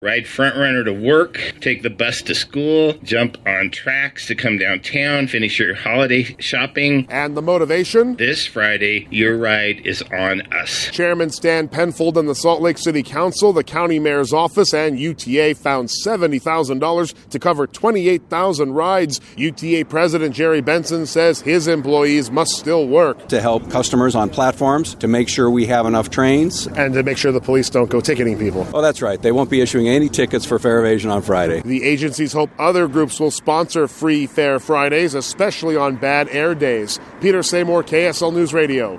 Ride front runner to work, take the bus to school, jump on tracks to come downtown, finish your holiday shopping. And the motivation? This Friday, your ride is on us. Chairman Stan Penfold and the Salt Lake City Council, the county mayor's office, and UTA found $70,000 to cover 28,000 rides. UTA President Jerry Benson says his employees must still work. To help customers on platforms, to make sure we have enough trains. And to make sure the police don't go ticketing people. Oh, that's right. They won't be issuing any tickets for fare evasion on Friday. The agencies hope other groups will sponsor free Fare Fridays, especially on bad air days. Peter Seymour, KSL News Radio.